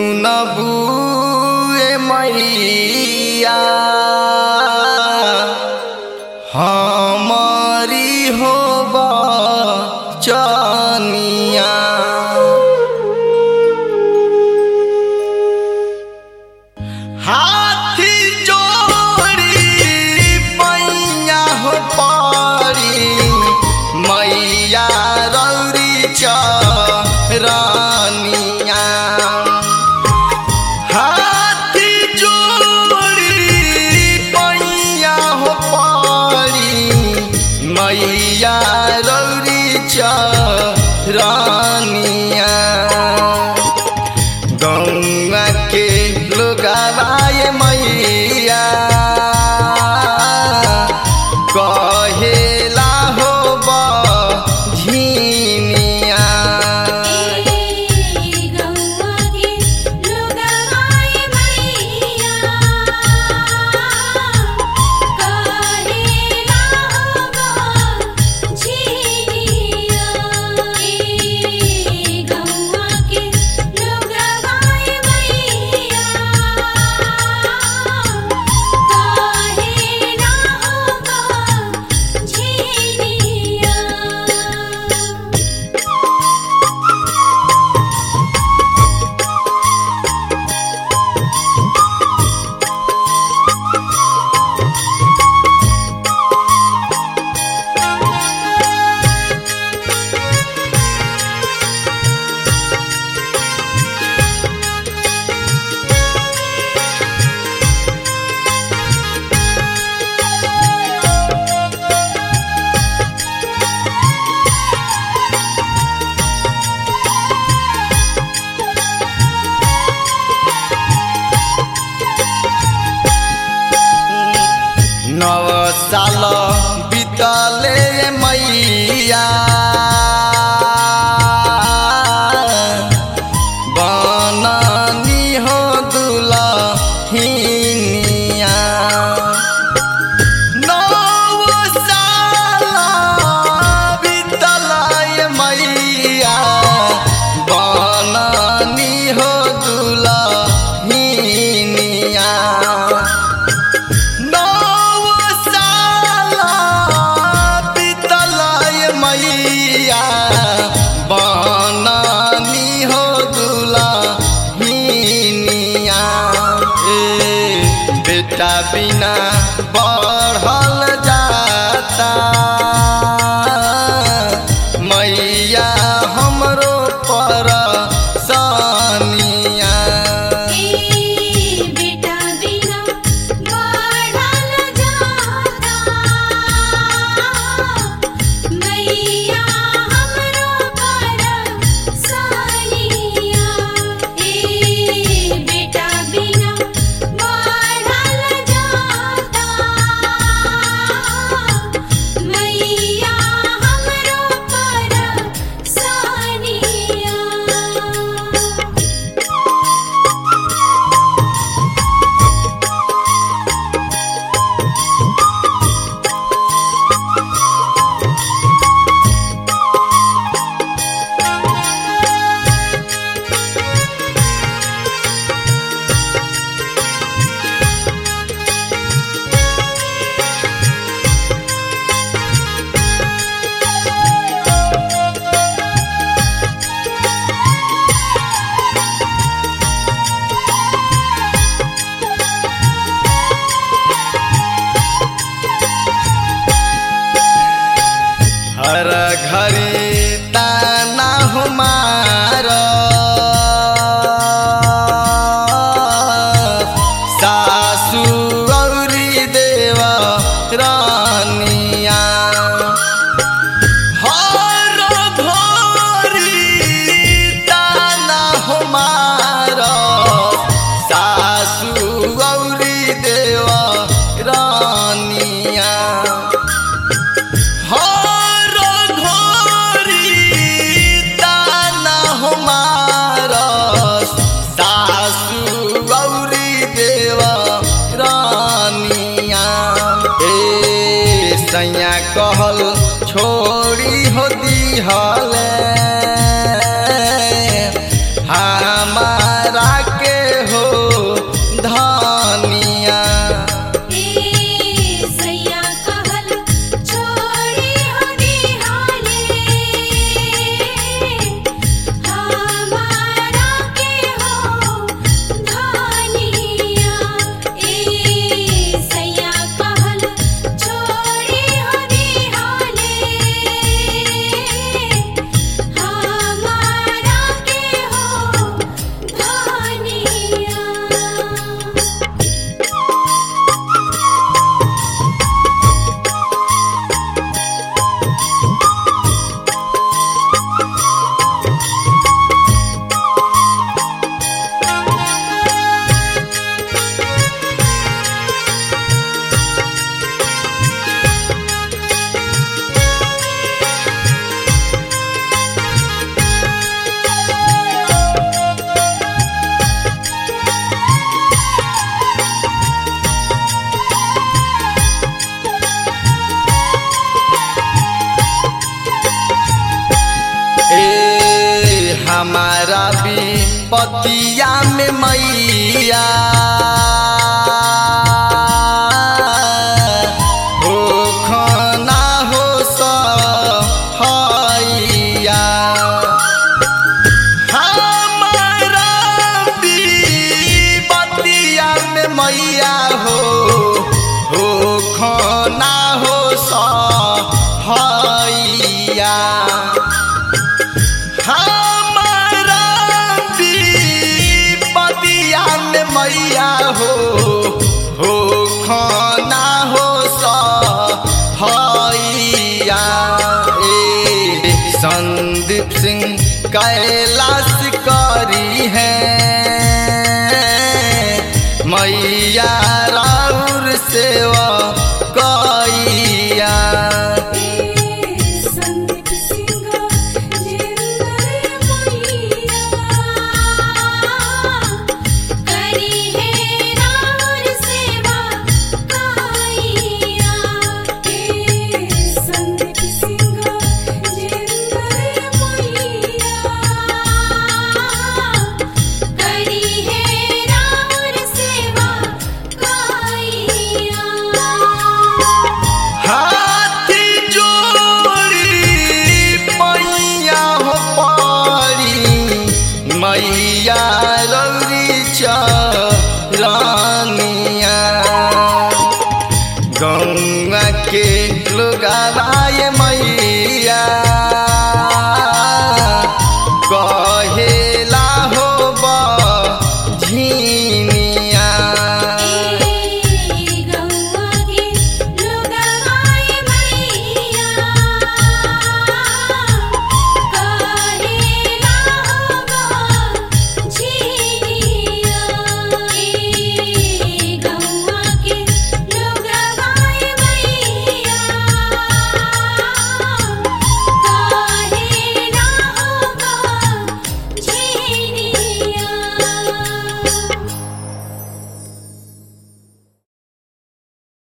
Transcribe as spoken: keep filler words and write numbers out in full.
सुनबू ए मैया हमारी हो बचनिया। हाथी जोड़ी पैया हो पारी मैया रौरी चरनिया। हाथी जोड़ी पैया हो पारी मैया रौरी चरनिया। गौआ के लोगवाए मैया कहेला हो बझिनिया। नौ साल बीतले मैया बननी हो दुलहिनिया। नौ साल बीतले मैया बननी हो दुलहिनिया। मैया बननी हो दुलहिनिया। ए बेटा बिना बढ़ल जाता मैया हमरो परसनिया। हर घड़ी ताना हमारा सासू गौरी देवा रानिया। हर घड़ी ताना हमारा सासू गौरी देवा रानिया। सैया कहल छोड़ी हो दिहले हमारा के बतिया में मैया हो खाना हो सहैया हमारा बतिया में मैया हो हो खाना हो सहैया हमारा बतिया में मैया हो हो खाना हो सहैया। ए संदीप सिंह कैलाश करी है मैया राउर सेवा कैया। मैया रौरी चा